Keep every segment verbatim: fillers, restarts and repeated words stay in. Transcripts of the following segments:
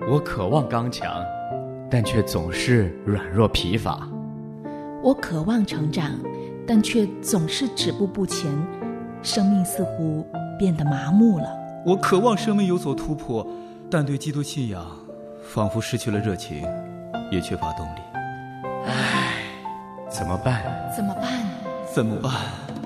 我渴望刚强，但却总是软弱疲乏。 我渴望成长，但却总是止步不前，生命似乎变得麻木了。 我渴望生命有所突破，但对基督信仰仿佛失去了热情，也缺乏动力。 唉，怎么办？ 怎么办？ 怎么办？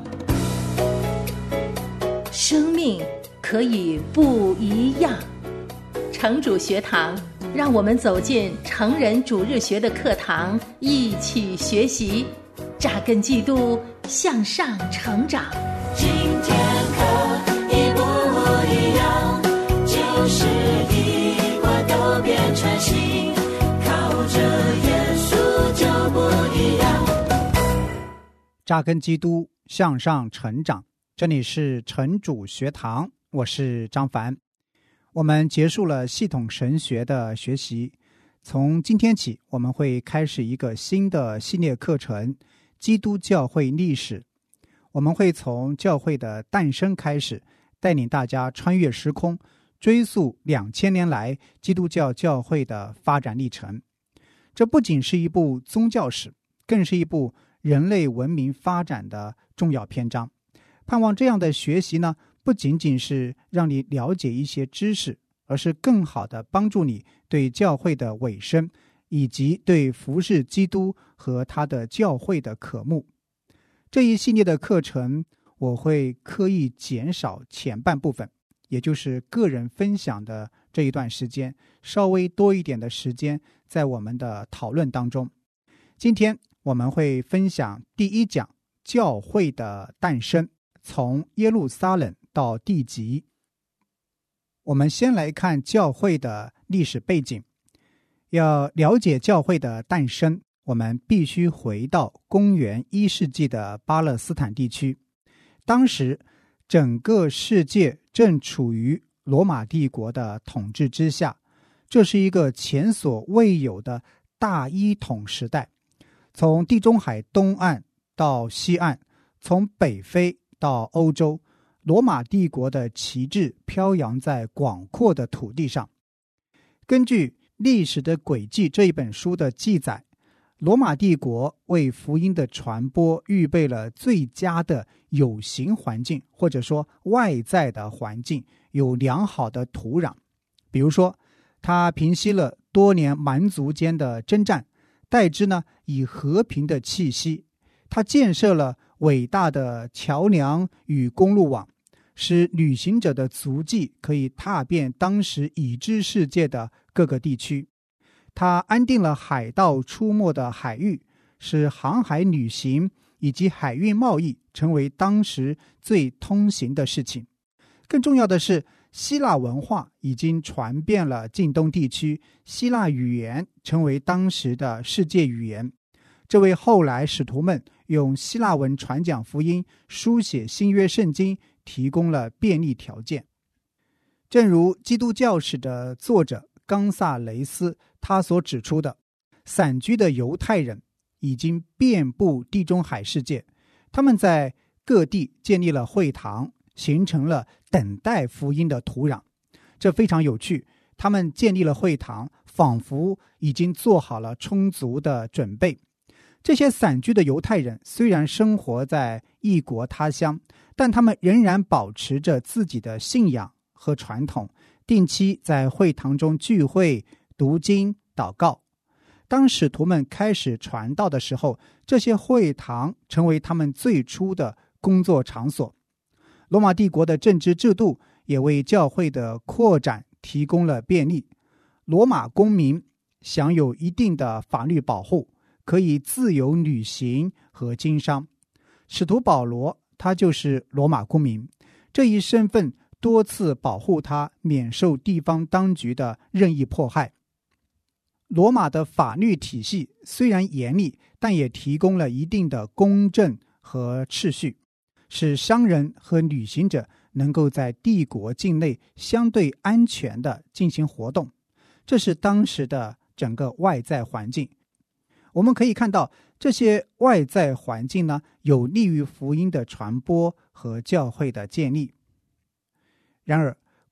生命可以不一样。城主学堂，让我们走进成人主日学的课堂，一起学习，扎根基督，向上成长。 今天可以不一样，就是一块都变成新，靠着耶稣就不一样。 扎根基督，向上成长。这里是城主学堂，我是张凡。我们结束了系统神学的学习，从今天起我们会开始一个新的系列课程，基督教会历史。我们会从教会的诞生开始，带领大家穿越时空，追溯两千年来基督教教会的发展历程。这不仅是一部宗教史，更是一部人类文明发展的重要篇章。盼望这样的学习呢，不仅仅是让你了解一些知识，而是更好地帮助你对教会的委身，以及对服侍基督和他的教会的渴慕。这一系列的课程，我会刻意减少前半部分，也就是个人分享的这一段时间，稍微多一点的时间在我们的讨论当中。今天我们会分享第一讲，教会的诞生，从耶路撒冷到地极。我们先来看教会的历史背景。要了解教会的诞生，我们必须回到公元一世纪的巴勒斯坦地区。当时整个世界正处于罗马帝国的统治之下，这是一个前所未有的大一统时代。从地中海东岸到西岸，从北非到欧洲，罗马帝国的旗帜飘扬在广阔的土地上。根据《历史的轨迹》这一本书的记载，罗马帝国为福音的传播预备了最佳的有形环境，或者说外在的环境，有良好的土壤。比如说，他平息了多年蛮族间的征战，代之呢以和平的气息。他建设了伟大的桥梁与公路网，使旅行者的足迹可以踏遍当时已知世界的各个地区。他安定了海盗出没的海域，使航海旅行以及海运贸易成为当时最通行的事情。更重要的是，希腊文化已经传遍了近东地区，希腊语言成为当时的世界语言。这为后来使徒们用希腊文传讲福音、书写新约圣经提供了便利条件。正如基督教史的作者冈萨雷斯他所指出的，散居的犹太人已经遍布地中海世界，他们在各地建立了会堂，形成了等待福音的土壤。这非常有趣，他们建立了会堂，仿佛已经做好了充足的准备。这些散居的犹太人虽然生活在异国他乡，但他们仍然保持着自己的信仰和传统，定期在会堂中聚会、读经、祷告。当使徒们开始传道的时候，这些会堂成为他们最初的工作场所。罗马帝国的政治制度也为教会的扩展提供了便利。罗马公民享有一定的法律保护，可以自由旅行和经商。使徒保罗他就是罗马公民，这一身份多次保护他免受地方当局的任意迫害。罗马的法律体系虽然严厉，但也提供了一定的公正和秩序，使商人和旅行者能够在帝国境内相对安全地进行活动。这是当时的整个外在环境。我们可以看到，这些外在环境呢，有利于福音的传播和教会的建立。然而，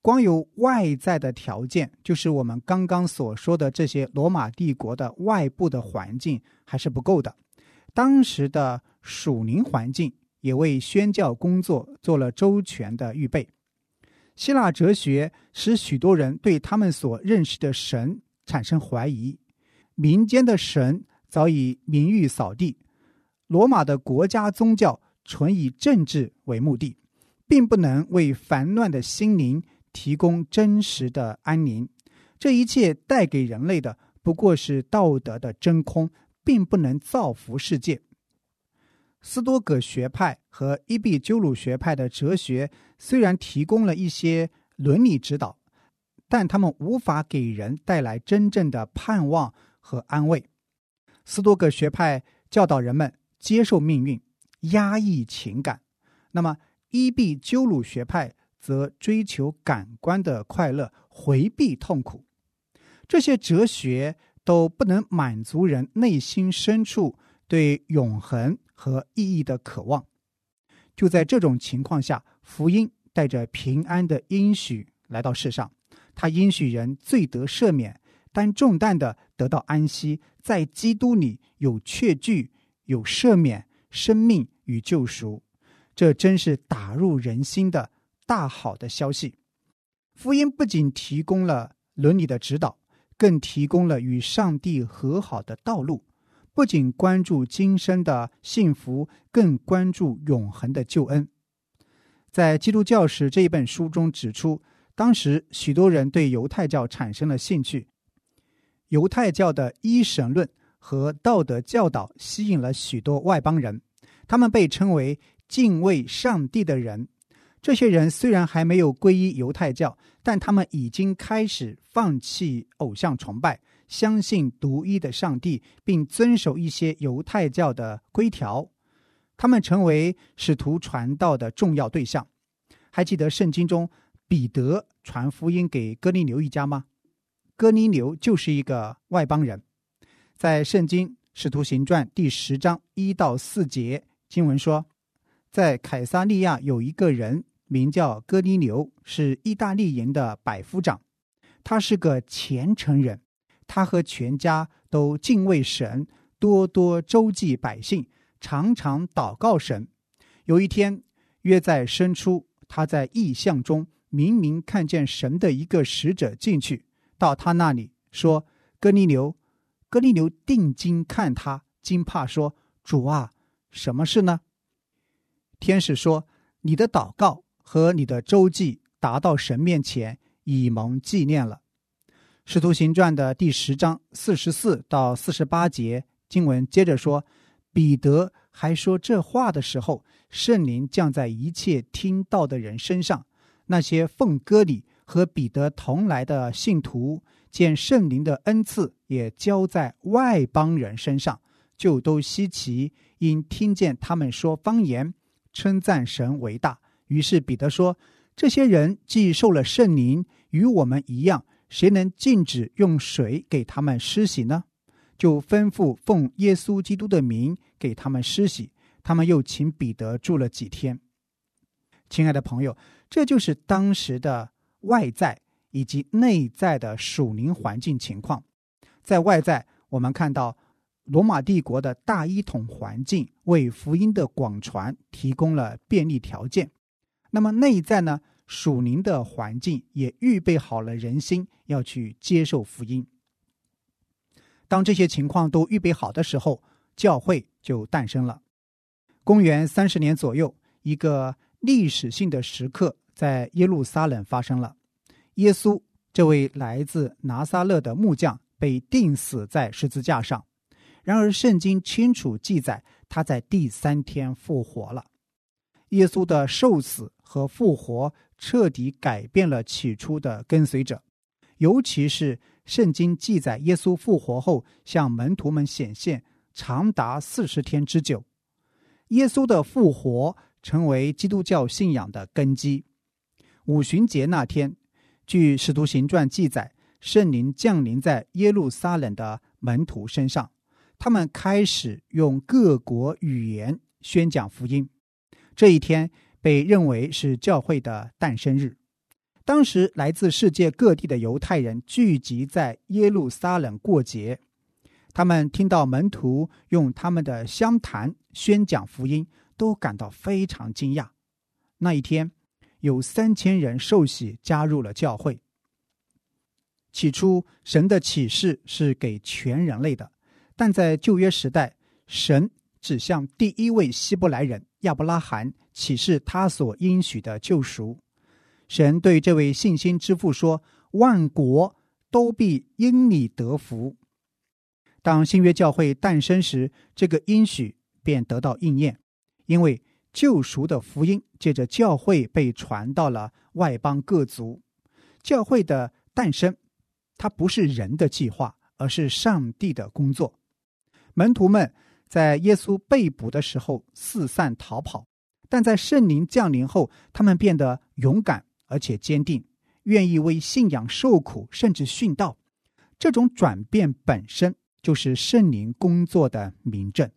光有外在的条件，就是我们刚刚所说的这些罗马帝国的外部的环境还是不够的。当时的属灵环境也为宣教工作做了周全的预备。希腊哲学使许多人对他们所认识的神产生怀疑，民间的神早已名誉扫地，罗马的国家宗教纯以政治为目的，并不能为烦乱的心灵提供真实的安宁。这一切带给人类的不过是道德的真空，并不能造福世界。斯多葛学派和伊壁鸠鲁学派的哲学虽然提供了一些伦理指导，但他们无法给人带来真正的盼望和安慰。斯多葛学派教导人们接受命运，压抑情感，那么伊壁鸠鲁学派则追求感官的快乐，回避痛苦。这些哲学都不能满足人内心深处对永恒和意义的渴望。就在这种情况下，福音带着平安的应许来到世上，他应许人罪得赦免，担重担的得到安息，在基督里有确据，有赦免、生命与救赎。这真是打入人心的大好的消息。福音不仅提供了伦理的指导，更提供了与上帝和好的道路，不仅关注今生的幸福，更关注永恒的救恩。在《基督教史》这一本书中指出，当时许多人对犹太教产生了兴趣，犹太教的一神论和道德教导吸引了许多外邦人，他们被称为敬畏上帝的人。这些人虽然还没有皈依犹太教，但他们已经开始放弃偶像崇拜，相信独一的上帝，并遵守一些犹太教的规条。他们成为使徒传道的重要对象。还记得圣经中彼得传福音给哥尼流一家吗？哥尼流就是一个外邦人。在圣经使徒行传第十章一到四节，经文说，在凯撒利亚有一个人名叫哥尼流，是意大利营的百夫长，他是个虔诚人，他和全家都敬畏神，多多周济百姓，常常祷告神。有一天，约在申初，他在异象中明明看见神的一个使者进去，到他那里说，哥尼流。哥尼流定睛看他，惊怕说，主啊，什么事呢？天使说，你的祷告和你的周济达到神面前，以蒙纪念了。使徒行传的第十章四十四到四十八节经文接着说，彼得还说这话的时候，圣灵降在一切听到的人身上。那些奉割礼和彼得同来的信徒，见圣灵的恩赐也交在外邦人身上，就都稀奇，因听见他们说方言，称赞神为大。于是彼得说，这些人既受了圣灵，与我们一样，谁能禁止用水给他们施洗呢？就吩咐奉耶稣基督的名给他们施洗。他们又请彼得住了几天。亲爱的朋友，这就是当时的外在以及内在的属灵环境情况。在外在，我们看到罗马帝国的大一统环境为福音的广传提供了便利条件。那么内在呢，属灵的环境也预备好了人心要去接受福音。当这些情况都预备好的时候，教会就诞生了。公元三十年左右，一个历史性的时刻在耶路撒冷发生了。耶稣这位来自拿撒勒的木匠被钉死在十字架上，然而圣经清楚记载他在第三天复活了。耶稣的受死和复活彻底改变了起初的跟随者，尤其是圣经记载耶稣复活后向门徒们显现长达四十天之久。耶稣的复活成为基督教信仰的根基。五旬节那天，据使徒行传记载，圣灵降临在耶路撒冷的门徒身上，他们开始用各国语言宣讲福音。这一天被认为是教会的诞生日。 当时来自世界各地的犹太人聚集在耶路撒冷过节，他们听到门徒用他们的乡谈宣讲福音，都感到非常惊讶。那一天有三千人受洗加入了教会。起初神的启示是给全人类的，但在旧约时代，神只向第一位希伯来人亚伯拉罕启示他所应许的救赎。神对这位信心之父说，万国都必因你得福。当新约教会诞生时，这个应许便得到应验，因为救赎的福音借着教会被传到了外邦各族。教会的诞生，它不是人的计划，而是上帝的工作。门徒们在耶稣被捕的时候四散逃跑，但在圣灵降临后，他们变得勇敢而且坚定，愿意为信仰受苦，甚至殉道。这种转变本身就是圣灵工作的明证。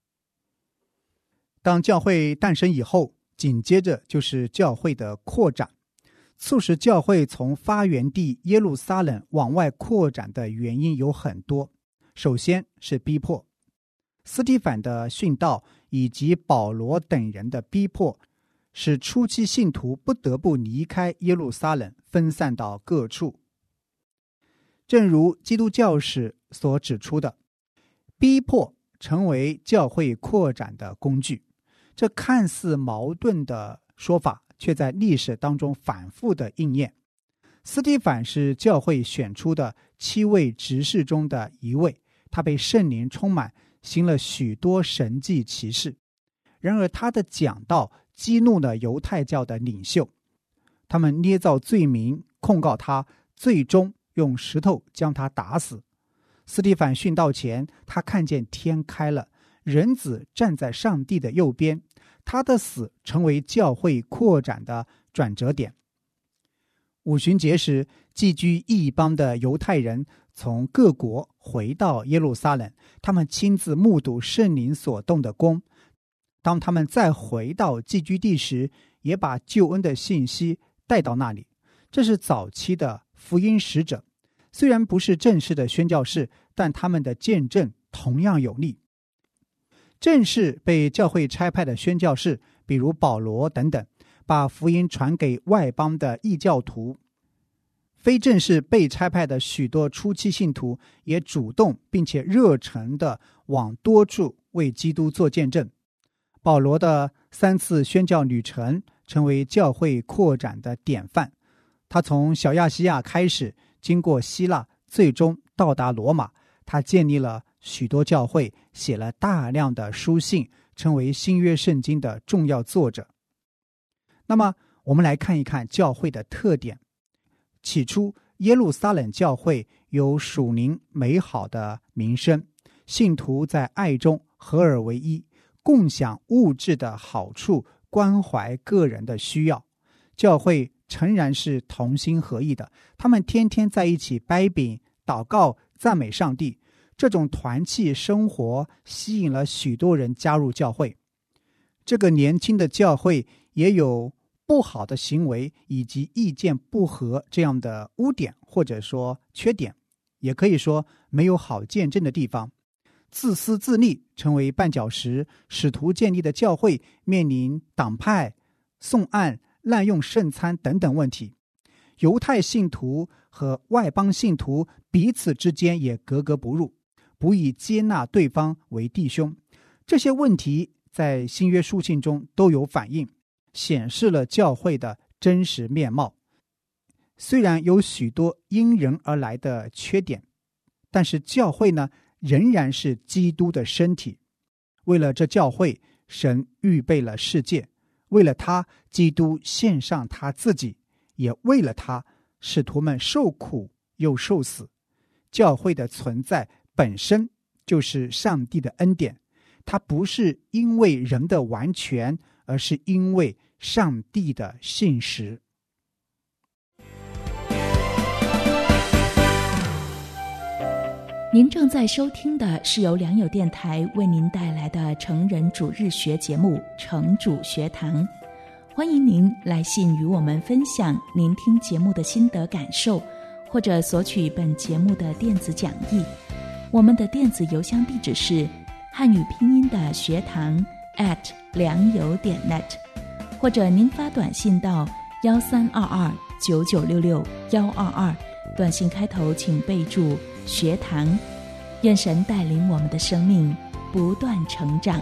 当教会诞生以后，紧接着就是教会的扩展。促使教会从发源地耶路撒冷往外扩展的原因有很多。首先是逼迫，斯提反的殉道以及保罗等人的逼迫，使初期信徒不得不离开耶路撒冷，分散到各处。正如基督教史所指出的，逼迫成为教会扩展的工具。这看似矛盾的说法，却在历史当中反复的应验。斯提反是教会选出的七位执事中的一位，他被圣灵充满，行了许多神迹奇事。然而他的讲道激怒了犹太教的领袖，他们捏造罪名控告他，最终用石头将他打死。斯提反殉道前，他看见天开了，人子站在上帝的右边，他的死成为教会扩展的转折点。五旬节时，寄居异邦的犹太人从各国回到耶路撒冷，他们亲自目睹圣灵所动的工。当他们再回到寄居地时，也把救恩的信息带到那里。这是早期的福音使者，虽然不是正式的宣教士，但他们的见证同样有力。正式被教会差派的宣教士，比如保罗等等，把福音传给外邦的异教徒。非正式被差派的许多初期信徒，也主动并且热诚地往多处为基督做见证。保罗的三次宣教旅程成为教会扩展的典范。他从小亚细亚开始，经过希腊，最终到达罗马。他建立了许多教会，写了大量的书信，成为新约圣经的重要作者。那么我们来看一看教会的特点。起初耶路撒冷教会有属灵美好的名声，信徒在爱中合而为一，共享物质的好处，关怀个人的需要。教会诚然是同心合意的，他们天天在一起掰饼、祷告、赞美上帝。这种团契生活吸引了许多人加入教会。这个年轻的教会也有不好的行为以及意见不合这样的污点，或者说缺点，也可以说没有好见证的地方。自私自利成为绊脚石，使徒建立的教会面临党派、送案、滥用圣餐等等问题。犹太信徒和外邦信徒彼此之间也格格不入，不以接纳对方为弟兄。这些问题在新约书信中都有反映，显示了教会的真实面貌。虽然有许多因人而来的缺点，但是教会呢，仍然是基督的身体。为了这教会，神预备了世界，为了他，基督献上他自己，也为了他，使徒们受苦又受死。教会的存在本身就是上帝的恩典，它不是因为人的完全，而是因为上帝的信实。 您正在收听的是由良友电台为您带来的成人主日学节目《成主学堂》， 欢迎您来信与我们分享您听节目的心得感受，或者索取本节目的电子讲义。我们的电子邮箱地址是汉语拼音的学堂 at 良友点 net， 或者您发短信到幺三二二九九六六幺二二，短信开头请备注学堂。愿神带领我们的生命不断成长。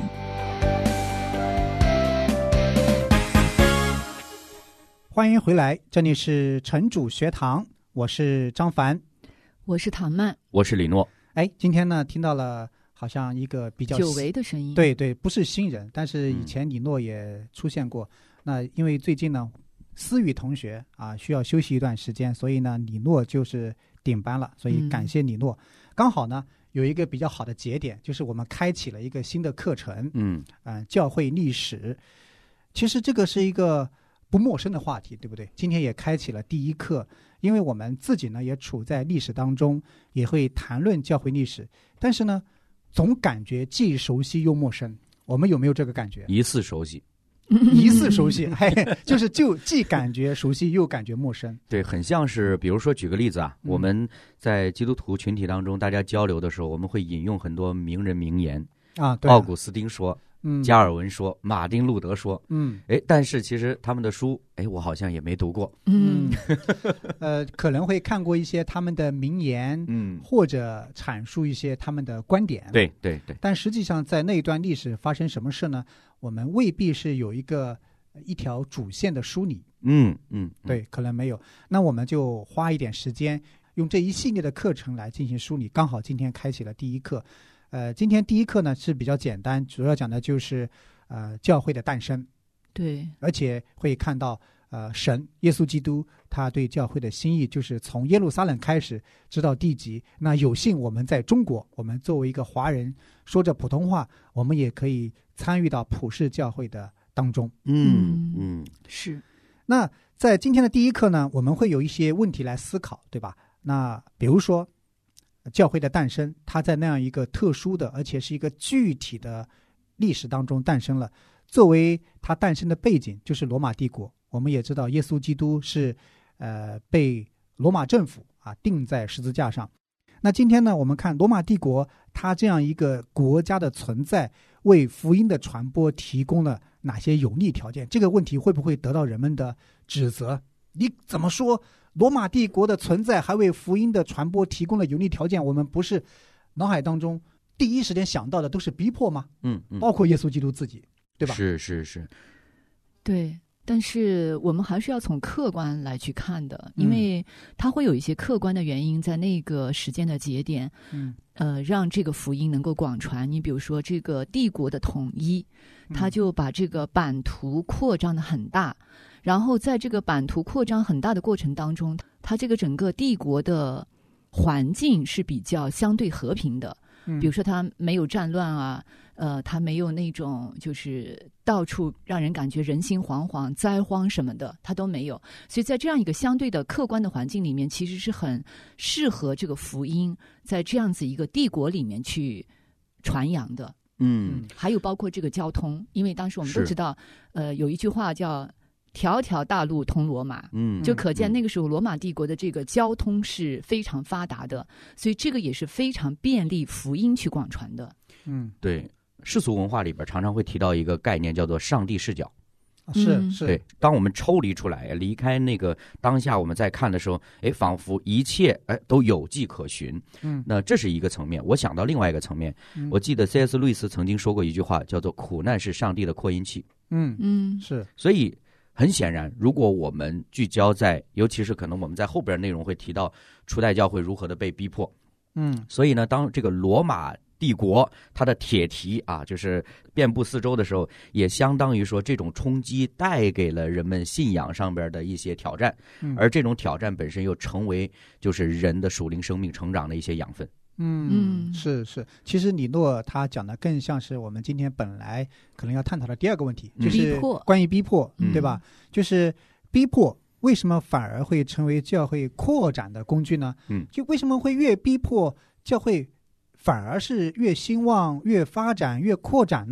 欢迎回来，这里是城主学堂，我是张凡， 我是唐曼， 我是李诺。 哎，今天呢听到了好像一个比较久违的声音， 对对，不是新人，但是以前李诺也出现过。嗯、那因为最近呢思雨同学啊需要休息一段时间，所以呢李诺就是顶班了，所以感谢李诺。嗯、刚好呢有一个比较好的节点，就是我们开启了一个新的课程，嗯，呃，教会历史。其实这个是一个不陌生的话题，对不对？今天也开启了第一课，因为我们自己呢也处在历史当中，也会谈论教会历史，但是呢总感觉既熟悉又陌生。我们有没有这个感觉？ 疑似熟悉， 疑似熟悉，嘿，就是就既感觉熟悉又感觉陌生。 对，很像是，比如说举个例子啊， 嗯、 我们在基督徒群体当中，大家交流的时候，我们会引用很多名人名言啊，对， 奥古斯丁说。 嗯， 加尔文说，马丁路德说， 嗯， 哎，但是其实他们的书，哎，我好像也没读过， 嗯，呃，可能会看过一些他们的名言， 嗯， 或者阐述一些他们的观点， 对对对， 但实际上在那一段历史发生什么事呢？我们未必是有一个一条主线的梳理， 嗯嗯， 对，可能没有。那我们就花一点时间，用这一系列的课程来进行梳理。刚好今天开启了第一课。呃，今天第一课呢是比较简单，主要讲的就是呃教会的诞生， 对， 而且会看到呃神耶稣基督他对教会的心意，就是从耶路撒冷开始直到地极。那有幸我们在中国，我们作为一个华人说着普通话，我们也可以参与到普世教会的当中。 嗯嗯， 是。 那在今天的第一课呢，我们会有一些问题来思考，对吧？那比如说教会的诞生，它在那样一个特殊的而且是一个具体的历史当中诞生了。作为它诞生的背景就是罗马帝国，我们也知道耶稣基督是呃被罗马政府啊钉在十字架上。那今天呢，我们看罗马帝国它这样一个国家的存在为福音的传播提供了哪些有利条件？这个问题会不会得到人们的指责？你怎么说罗马帝国的存在还为福音的传播提供了有利条件？我们不是脑海当中第一时间想到的都是逼迫吗？ 嗯嗯， 包括耶稣基督自己，对吧？ 是是是， 对。但是我们还是要从客观来去看的，因为它会有一些客观的原因在那个时间的节点，嗯，呃，让这个福音能够广传。你比如说这个帝国的统一，它就把这个版图扩张的很大。然后在这个版图扩张很大的过程当中，它这个整个帝国的环境是比较相对和平的，比如说它没有战乱啊，呃，它没有那种就是到处让人感觉人心惶惶、灾荒什么的，它都没有。所以在这样一个相对的客观的环境里面，其实是很适合这个福音在这样子一个帝国里面去传扬的。 嗯， 还有包括这个交通，因为当时我们都知道，呃，有一句话叫条条大路通罗马，嗯，就可见那个时候罗马帝国的这个交通是非常发达的，所以这个也是非常便利福音去广传的。 嗯， 对，世俗文化里边常常会提到一个概念叫做上帝视角。 是是， 对，当我们抽离出来，离开那个当下，我们在看的时候，哎，仿佛一切哎都有迹可循。嗯，那这是一个层面。我想到另外一个层面，嗯、我记得 C S 路易斯曾经说过一句话，叫做“苦难是上帝的扩音器”。 嗯嗯，是。 所以很显然，如果我们聚焦在，尤其是可能我们在后边内容会提到初代教会如何的被逼迫。嗯，所以呢，当这个罗马帝国它的铁蹄啊，就是遍布四周的时候，也相当于说这种冲击带给了人们信仰上边的一些挑战，嗯、而这种挑战本身又成为就是人的属灵生命成长的一些养分。 嗯，是是，其实李诺他讲的更像是我们今天本来可能要探讨的第二个问题，就是关于逼迫，嗯、对吧？就是逼迫为什么反而会成为教会扩展的工具呢？嗯，就为什么会越逼迫教会反而是越兴旺、越发展、越扩展呢？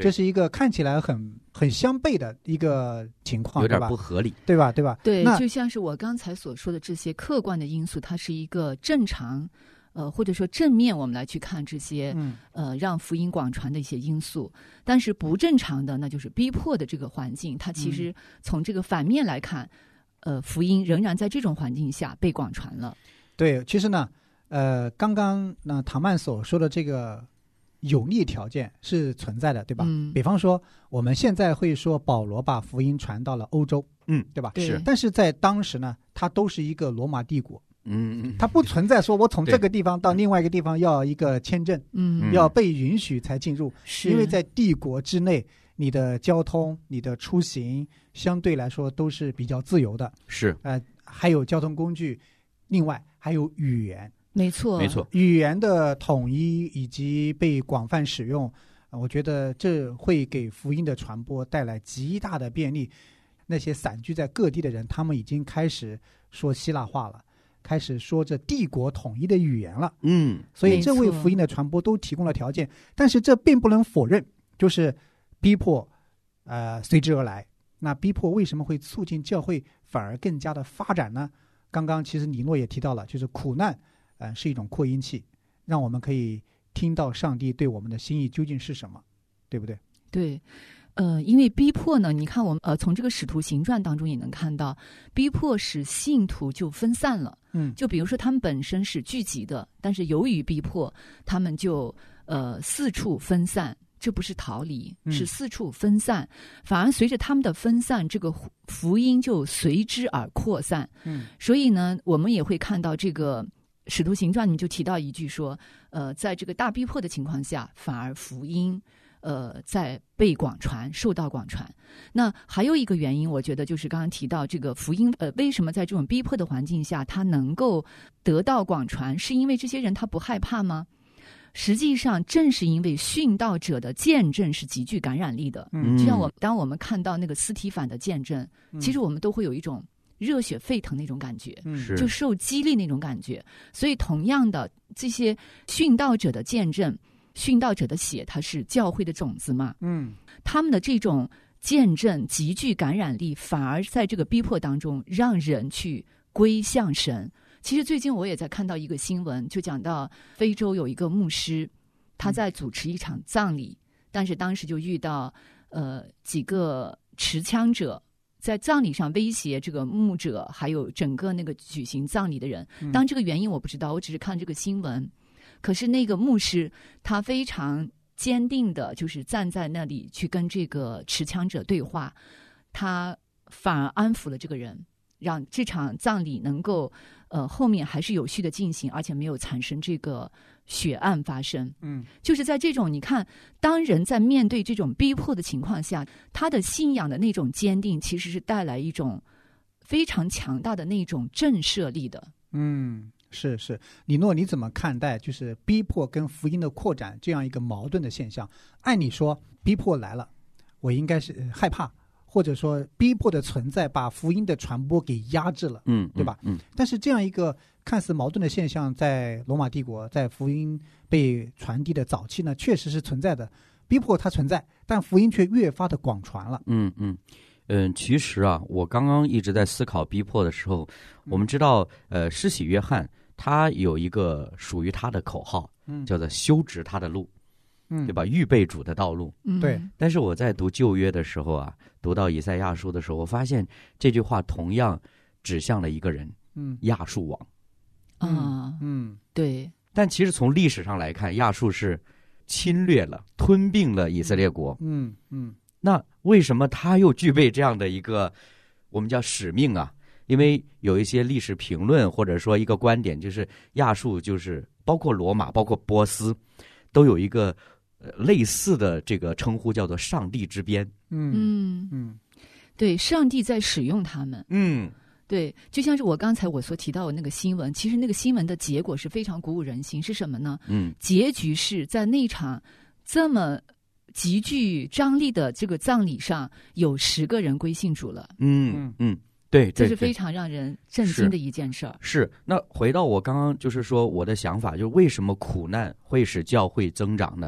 这是一个看起来很很相悖的一个情况， 有点不合理， 对吧？对吧？ 对， 那就像是我刚才所说的这些客观的因素，它是一个正常，呃，或者说正面，我们来去看这些， 嗯、 呃，让福音广传的一些因素。但是不正常的，那就是逼迫的这个环境，它其实从这个反面来看，呃，福音仍然在这种环境下被广传了。 对，其实呢，呃，刚刚呢唐曼所说的这个有利条件是存在的，对吧？ 嗯， 比方说我们现在会说保罗把福音传到了欧洲， 嗯， 对吧？ 对是。 但是在当时呢，它都是一个罗马帝国， 嗯， 它不存在说我从这个地方到另外一个地方要一个签证， 嗯， 要被允许才进入， 是因为在帝国之内，你的交通、你的出行相对来说都是比较自由的， 是， 呃，还有交通工具，另外还有语言。 没错， 没错， 语言的统一以及被广泛使用，我觉得这会给福音的传播带来极大的便利。那些散居在各地的人，他们已经开始说希腊话了，开始说着帝国统一的语言了。 嗯， 所以这为福音的传播都提供了条件，但是这并不能否认，就是逼迫，呃，随之而来。那逼迫为什么会促进教会反而更加的发展呢？刚刚其实尼诺也提到了，就是苦难。呃，是一种扩音器，让我们可以听到上帝对我们的心意究竟是什么，对不对？ 对，呃，因为逼迫呢，你看我们呃从这个使徒行传当中也能看到，逼迫使信徒就分散了。 嗯， 就比如说他们本身是聚集的，但是由于逼迫，他们就呃四处分散。这不是逃离，是四处分散，嗯、反而随着他们的分散，这个福音就随之而扩散。 嗯， 所以呢，我们也会看到这个。使徒行传里面就提到一句说，呃，在这个大逼迫的情况下，反而福音，呃，在被广传，受到广传。那还有一个原因，我觉得就是刚刚提到这个福音，呃，为什么在这种逼迫的环境下，它能够得到广传，是因为这些人他不害怕吗？实际上，正是因为殉道者的见证是极具感染力的。 嗯， 就像我当我们看到那个司提反的见证，嗯、其实我们都会有一种。热血沸腾那种感觉， 嗯， 就受激励那种感觉。所以，同样的，这些殉道者的见证，殉道者的血，它是教会的种子嘛。 嗯， 他们的这种见证极具感染力，反而在这个逼迫当中，让人去归向神。其实最近我也在看到一个新闻，就讲到非洲有一个牧师，他在主持一场葬礼，嗯、但是当时就遇到呃几个持枪者。在葬礼上威胁这个牧者，还有整个那个举行葬礼的人。当这个原因我不知道，我只是看这个新闻。可是那个牧师他非常坚定的，就是站在那里去跟这个持枪者对话，他反而安抚了这个人，让这场葬礼能够呃后面还是有序的进行，而且没有产生这个血案发生。 嗯， 就是在这种你看，当人在面对这种逼迫的情况下，他的信仰的那种坚定，其实是带来一种非常强大的那种震慑力的。 嗯，是是，李诺，你怎么看待就是逼迫跟福音的扩展这样一个矛盾的现象？按理说，逼迫来了，我应该是害怕，或者说逼迫的存在把福音的传播给压制了， 嗯， 对吧？ 嗯， 但是这样一个看似矛盾的现象，在罗马帝国，在福音被传递的早期呢，确实是存在的。逼迫它存在，但福音却越发的广传了。 嗯嗯嗯，其实啊，我刚刚一直在思考逼迫的时候，我们知道，呃，施洗约翰他有一个属于他的口号， 嗯， 叫做修直他的路， 嗯， 对吧？预备主的道路。 嗯， 对。 但是我在读旧约的时候啊，读到以赛亚书的时候，我发现这句话同样指向了一个人， 嗯， 亚述王。 啊， 嗯， 对。 但其实从历史上来看，亚述是侵略了、吞并了以色列国。 嗯嗯。 那为什么他又具备这样的一个我们叫使命啊？因为有一些历史评论或者说一个观点，就是亚述就是包括罗马、包括波斯，都有一个呃类似的这个称呼，叫做上帝之鞭。 嗯嗯嗯， 对，上帝在使用他们。 嗯。 对，就像是我刚才我所提到的那个新闻，其实那个新闻的结果是非常鼓舞人心，是什么呢？ 嗯， 结局是在那场这么极具张力的这个葬礼上，有十个人归信主了。 嗯嗯，对， 这是非常让人震惊的一件事儿。 是，那回到我刚刚就是说我的想法，就是为什么苦难会使教会增长呢？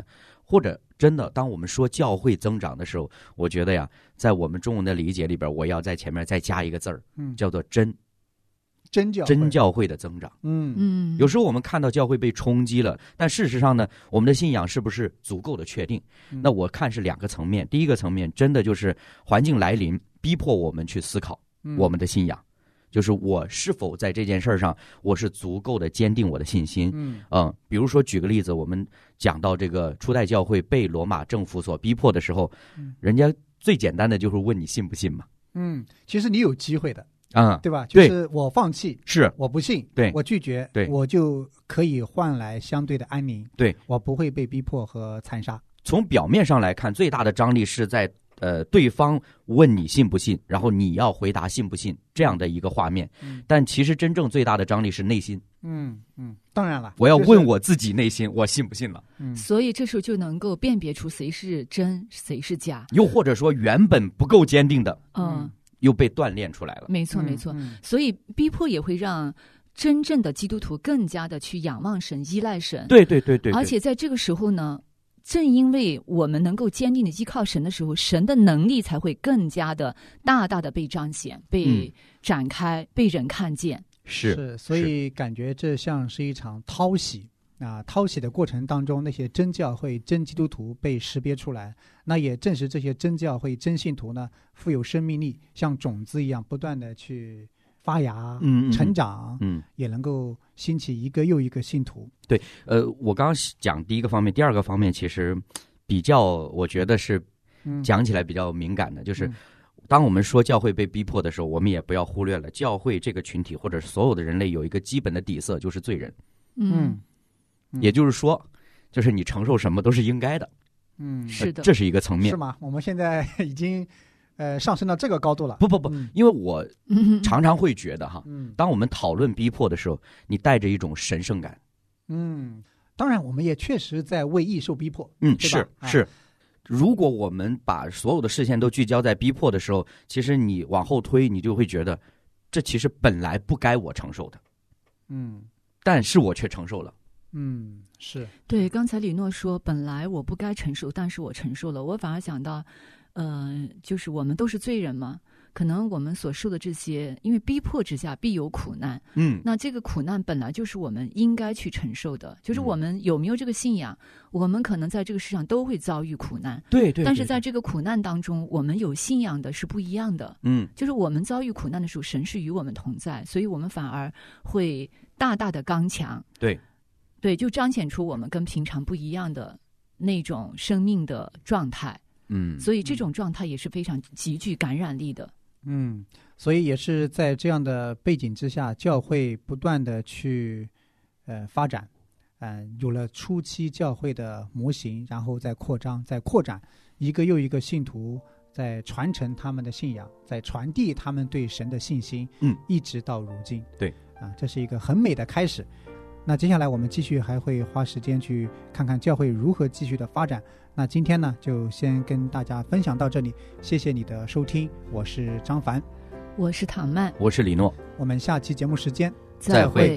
或者真的，当我们说教会增长的时候，我觉得呀，在我们中文的理解里边，我要在前面再加一个字儿，嗯，叫做真。 真教真教会的增长。 嗯嗯， 有时候我们看到教会被冲击了，但事实上呢，我们的信仰是不是足够的确定？ 嗯、 那我看是两个层面。第一个层面，真的就是环境来临，逼迫我们去思考我们的信仰。嗯，就是我是否在这件事上，我是足够的坚定我的信心。 嗯嗯，比如说举个例子，我们讲到这个初代教会被罗马政府所逼迫的时候， 嗯、 人家最简单的就是问你信不信嘛。 嗯，其实你有机会的。 嗯， 对吧？就是我放弃， 是我不信， 对， 我拒绝， 对， 我就可以换来相对的安宁， 对， 我不会被逼迫和残杀。 从表面上来看，最大的张力是在呃对方问你信不信，然后你要回答信不信这样的一个画面。 嗯， 但其实真正最大的张力是内心。 嗯嗯，当然了， 我要问我自己内心，我信不信了。 嗯， 所以这时候就能够辨别出谁是真，谁是假。 又或者说，原本不够坚定的， 嗯。 又被锻炼出来了。 没错没错、 嗯嗯、 所以逼迫也会让真正的基督徒更加的去仰望神，依赖神。 对对对 对, 对。 而且在这个时候呢，正因为我们能够坚定的依靠神的时候，神的能力才会更加的大大的被彰显、被展开、嗯、被人看见。 是是，所以感觉这像是一场淘洗啊，淘洗的过程当中，那些真教会、真基督徒被识别出来，那也正是这些真教会、真信徒呢，富有生命力，像种子一样不断的去发芽、 嗯、 成长， 嗯， 也能够兴起一个又一个信徒。 对，呃，我刚刚讲第一个方面，第二个方面其实比较，我觉得是讲起来比较敏感的，嗯、就是当我们说教会被逼迫的时候，我们也不要忽略了教会这个群体或者所有的人类有一个基本的底色，就是罪人。 嗯。 也就是说，就是你承受什么都是应该的。 嗯， 是的， 这是一个层面。 是吗？我们现在已经呃上升到这个高度了。 不不不， 嗯、 因为我常常会觉得哈， 嗯， 当我们讨论逼迫的时候，你带着一种神圣感。 嗯，当然，我们也确实在为义受逼迫。 嗯， 是是是。啊、如果我们把所有的视线都聚焦在逼迫的时候，其实你往后推，你就会觉得，这其实本来不该我承受的。 嗯， 但是我却承受了。 嗯，是对。刚才李诺说，本来我不该承受，但是我承受了。我反而想到，呃，就是我们都是罪人嘛，可能我们所受的这些，因为逼迫之下必有苦难。 嗯， 那这个苦难本来就是我们应该去承受的。就是我们有没有这个信仰，嗯、我们可能在这个世上都会遭遇苦难。 对 对, 对, 对。 但是在这个苦难当中，我们有信仰的是不一样的。 嗯， 就是我们遭遇苦难的时候，神是与我们同在，所以我们反而会大大的刚强。 对。 对，就彰显出我们跟平常不一样的那种生命的状态。 嗯， 所以这种状态也是非常极具感染力的。 嗯，所以也是在这样的背景之下，教会不断的去呃发展，嗯、呃，有了初期教会的模型，然后再扩张、再扩展，一个又一个信徒在传承他们的信仰，在传递他们对神的信心。 嗯， 一直到如今。 对， 啊，这是一个很美的开始。那接下来我们继续还会花时间去看看教会如何继续的发展。那今天呢，就先跟大家分享到这里，谢谢你的收听，我是张凡， 我是唐曼， 我是李诺， 我们下期节目时间再会。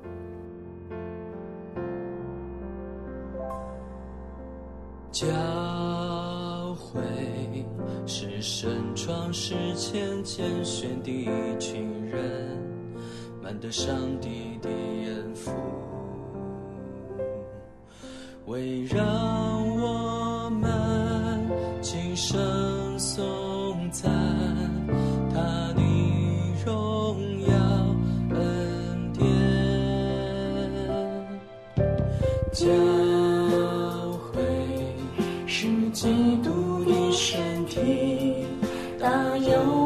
教会是神创世前拣选的一群人，满得上帝的恩福，为让我们今生颂赞他的荣耀恩典。教会是基督的身体，大有